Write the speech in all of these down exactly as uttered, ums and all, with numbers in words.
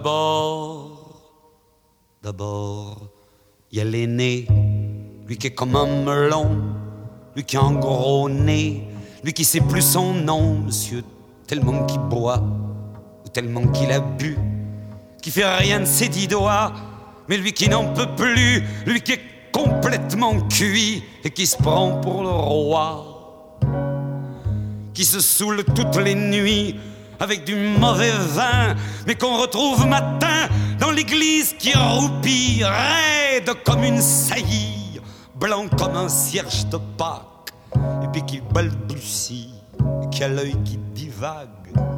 D'abord, d'abord, il y a l'aîné, lui qui est comme un melon, lui qui a un gros nez, lui qui sait plus son nom, monsieur, tellement qu'il boit, ou tellement qu'il a bu, qui fait rien de ses dix doigts, mais lui qui n'en peut plus, lui qui est complètement cuit et qui se prend pour le roi, qui se saoule toutes les nuits avec du mauvais vin, mais qu'on retrouve matin dans l'église qui roupille, raide comme une saillie, blanc comme un cierge de Pâques, et puis qui balbutie, et qui a l'œil qui divague.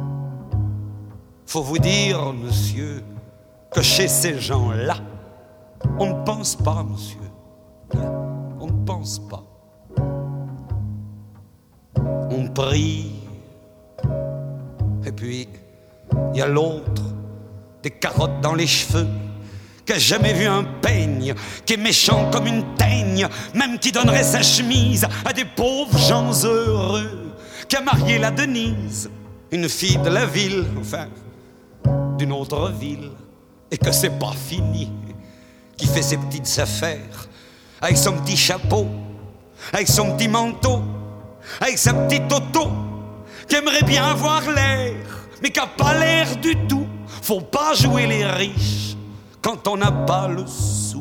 Faut vous dire, monsieur, que chez ces gens-là, on ne pense pas, monsieur. On ne pense pas. On prie. Et puis, il y a l'autre, des carottes dans les cheveux, qui a jamais vu un peigne, qui est méchant comme une teigne, même qui donnerait sa chemise à des pauvres gens heureux, qui a marié la Denise, une fille de la ville, enfin, d'une autre ville, et que c'est pas fini, qui fait ses petites affaires, avec son petit chapeau, avec son petit manteau, avec sa petite auto, qui aimerait bien avoir l'air, mais qui a pas l'air du tout. Faut pas jouer les riches quand on n'a pas le sou.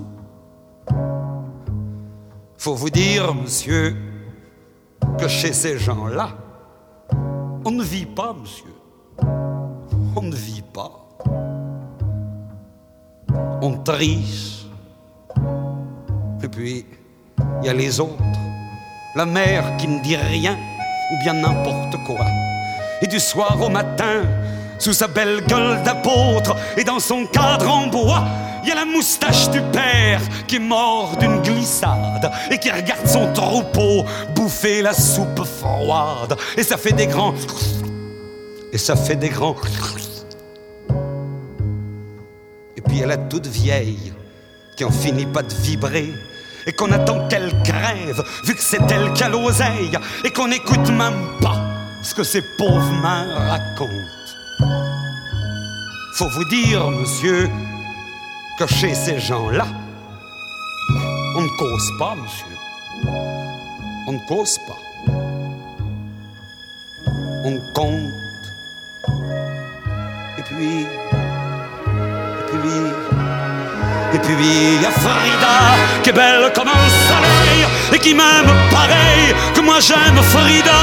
Faut vous dire, monsieur, que chez ces gens-là, on ne vit pas, monsieur. On ne vit pas. On triche. Et puis, il y a les autres. La mère qui ne dit rien, ou bien n'importe quoi. Et du soir au matin, sous sa belle gueule d'apôtre et dans son cadre en bois, il y a la moustache du père qui est mort d'une glissade et qui regarde son troupeau bouffer la soupe froide. Et ça fait des grands... Et ça fait des grands... Et puis il y a la toute vieille qui en finit pas de vibrer et qu'on attend qu'elle crève, vu que c'est elle qui a l'oseille, et qu'on n'écoute même pas ce que ces pauvres mains racontent. Faut vous dire, monsieur, que chez ces gens-là, on ne cause pas, monsieur. On ne cause pas. On compte. Et puis... Et puis... Et puis il y a Frida, qui est belle comme un soleil, et qui m'aime pareil que moi j'aime Frida.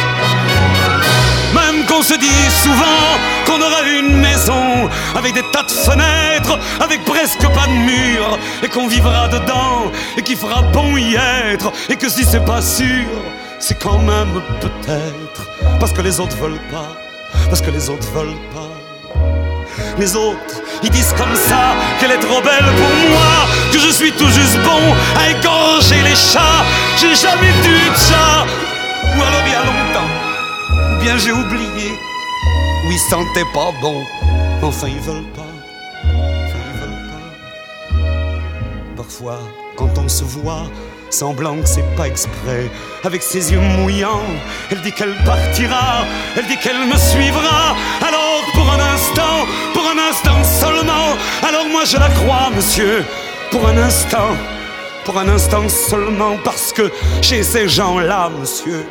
Même qu'on se dit souvent qu'on aura une maison avec des tas de fenêtres, avec presque pas de murs, et qu'on vivra dedans, et qu'il fera bon y être, et que si c'est pas sûr, c'est quand même peut-être, parce que les autres veulent pas, parce que les autres veulent pas. Les autres, ils disent comme ça qu'elle est trop belle pour moi, que je suis tout juste bon à égorger les chats. J'ai jamais tué de chat, ou alors il y a longtemps, ou bien j'ai oublié, ou ils sentaient pas bon. Enfin ils veulent pas, enfin ils veulent pas. Parfois, quand on se voit, semblant que c'est pas exprès, avec ses yeux mouillants, elle dit qu'elle partira, elle dit qu'elle me suivra. Alors pour un instant, pour un instant seulement, alors moi je la crois, monsieur, pour un instant, pour un instant seulement, parce que chez ces gens-là, monsieur,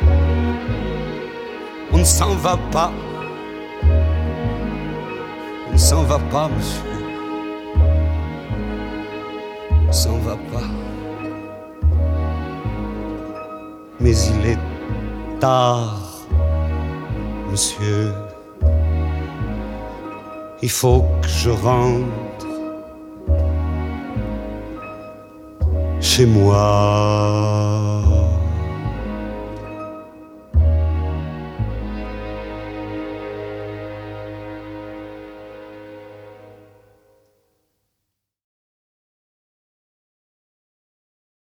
on ne s'en va pas, on ne s'en va pas, monsieur, on ne s'en va pas. Mais il est tard, monsieur. Il faut que je rentre chez moi.